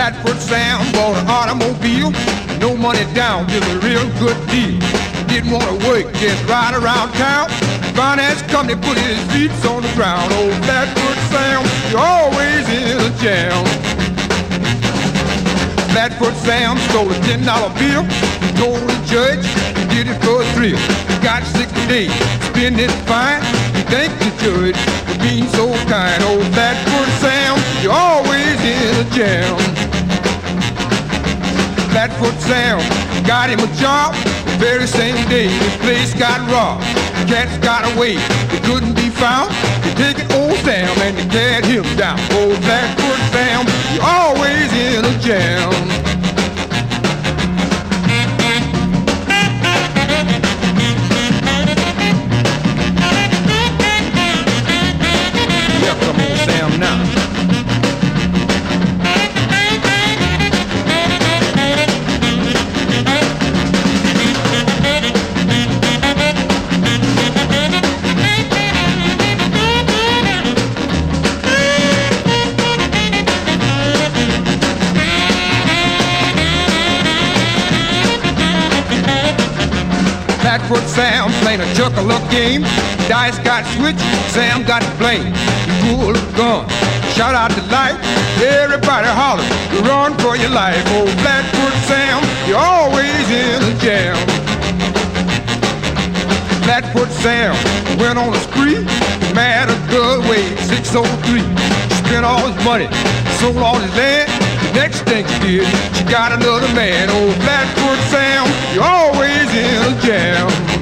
Flatfoot Sam bought an automobile, no money down, just a real good deal. Didn't want to work, just ride around town. Finance company put his feet on the ground. Old Flatfoot Sam, you're always in a jam. Flatfoot Sam stole a $10 bill, told the judge he did it for a thrill. He got 60 days, spend it fine. He thanked the judge for being so kind. Old Flatfoot Sam, you're always in a jam. Flatfoot Sam got him a job the very same day. His place got robbed, cats got away, they couldn't be found. They taken old Sam and they carried him down. Old Flatfoot Sam, you're always in a jam. Yeah, come on, Sam, now. Flatfoot Sam playing a chuck-a-luck game. Dice got switched, Sam got blamed. He pulled a gun, shot out the light. Everybody hollered, run for your life. Old Flatfoot Sam, you're always in a jam. Flatfoot Sam went on a spree, married a girl weighed 603. She spent all his money, sold all his land. The next thing she did, she got another man. Old Flatfoot Sam, you're always in a jam.